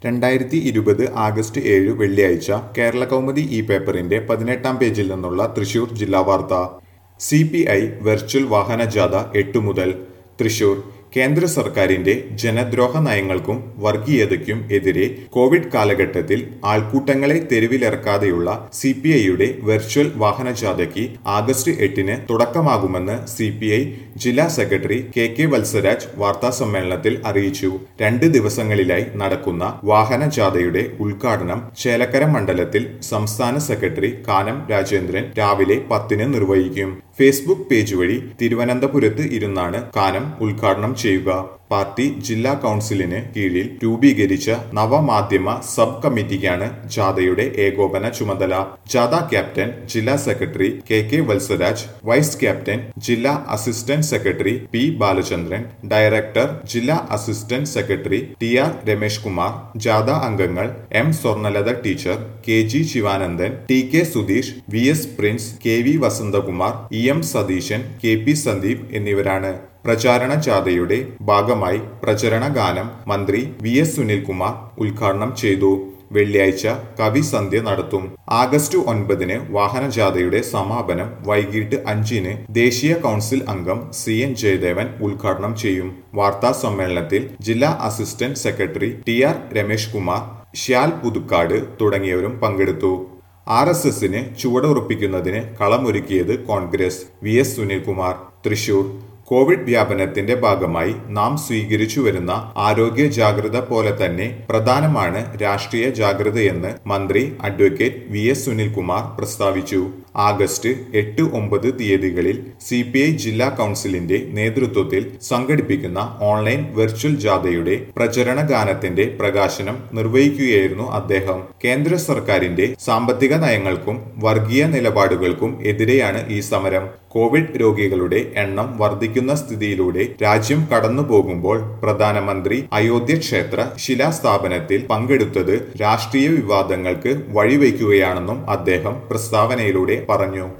2020 August 7 വെള്ളിയാഴ്ച കേരളകൗമുദി ഈ പേപ്പറിന്റെ 18-ാം പേജിൽ നിന്നുള്ള തൃശൂർ ജില്ലാ വാർത്ത. CPI വെർച്വൽ വാഹന ജാഥ 8 മുതൽ. തൃശൂർ കേന്ദ്ര സർക്കാരിന്റെ ജനദ്രോഹ നയങ്ങൾക്കും വർഗീയതയ്ക്കും എതിരെ കോവിഡ് കാലഘട്ടത്തിൽ ആൾക്കൂട്ടങ്ങളെ തെരുവിലിറക്കാതെയുള്ള CPIയുടെ വെർച്വൽ വാഹനജാഥയ്ക്ക് ആഗസ്റ്റ് 8-ന് തുടക്കമാകുമെന്ന് CPI ജില്ലാ സെക്രട്ടറി KK വത്സരാജ് വാർത്താസമ്മേളനത്തിൽ അറിയിച്ചു. 2 ദിവസങ്ങളിലായി നടക്കുന്ന വാഹനജാഥയുടെ ഉദ്ഘാടനം ചേലക്കര മണ്ഡലത്തിൽ സംസ്ഥാന സെക്രട്ടറി കാനം രാജേന്ദ്രൻ രാവിലെ 10-ന് നിർവഹിക്കും. ഫേസ്ബുക്ക് പേജ് വഴി തിരുവനന്തപുരത്ത് ഇരുന്നാണ് കാനം ഉദ്ഘാടനം ചെയ്യുക. പാർട്ടി ജില്ലാ കൗൺസിലിന് കീഴിൽ രൂപീകരിച്ച നവമാധ്യമ സബ് കമ്മിറ്റിക്കാണ് ജാഥയുടെ ഏകോപന ചുമതല. ജാഥ ക്യാപ്റ്റൻ ജില്ലാ secretary KK Valsaraj, vice captain ജില്ലാ assistant secretary P Balachandran, director ജില്ലാ assistant secretary TR Ramesh Kumar, ജാഥ അംഗങ്ങൾ M Swarnalatha teacher, KG Sivanandan, TK Sudheesh, VS Prince, KV Vasanthakumar, EM Satheesan, KP Sandeep എന്നിവരാണ്. പ്രചാരണ ജാഥയുടെ ഭാഗമായി പ്രചരണ ഗാനം മന്ത്രി VS സുനിൽകുമാർ ഉദ്ഘാടനം ചെയ്തു. വെള്ളിയാഴ്ച കവിസന്ധ്യ നടത്തും. ആഗസ്റ്റ് 9-ന് വാഹനജാഥയുടെ സമാപനം വൈകിട്ട് 5-ന് ദേശീയ കൗൺസിൽ അംഗം CN ജയദേവൻ ഉദ്ഘാടനം ചെയ്യും. വാർത്താ സമ്മേളനത്തിൽ ജില്ലാ assistant secretary TR Ramesh Kumar, Shyal Puthukkad തുടങ്ങിയവരും പങ്കെടുത്തു. RSSന് ചുവടുറപ്പിക്കുന്നതിന് കളമൊരുക്കിയത് കോൺഗ്രസ്. VS സുനിൽകുമാർ. തൃശൂർ കോവിഡ് വ്യാപനത്തിന്റെ ഭാഗമായി നാം സ്വീകരിച്ചു വരുന്ന ആരോഗ്യ ജാഗ്രത പോലെ തന്നെ പ്രധാനമാണ് രാഷ്ട്രീയ ജാഗ്രതയെന്ന് മന്ത്രി അഡ്വക്കേറ്റ് VS സുനിൽകുമാർ പ്രസ്താവിച്ചു. ആഗസ്റ്റ് 8, 9 തീയതികളിൽ CPI ജില്ലാ കൗൺസിലിന്റെ നേതൃത്വത്തിൽ സംഘടിപ്പിക്കുന്ന ഓൺലൈൻ വെർച്വൽ ജാഥയുടെ പ്രചരണ ഗാനത്തിന്റെ പ്രകാശനം നിർവഹിക്കുകയായിരുന്നു അദ്ദേഹം. കേന്ദ്ര സർക്കാരിന്റെ സാമ്പത്തിക നയങ്ങൾക്കും വർഗീയ നിലപാടുകൾക്കും എതിരെയാണ് ഈ സമരം. കോവിഡ് രോഗികളുടെ എണ്ണം വർദ്ധിക്കുന്ന സ്ഥിതിയിലൂടെ രാജ്യം കടന്നു പോകുമ്പോൾ പ്രധാനമന്ത്രി അയോധ്യ ക്ഷേത്ര ശിലാസ്ഥാപനത്തിൽ പങ്കെടുത്തത് രാഷ്ട്രീയ വിവാദങ്ങൾക്ക് വഴിവെക്കുകയാണെന്നും അദ്ദേഹം പ്രസ്താവനയിലൂടെ പറഞ്ഞു.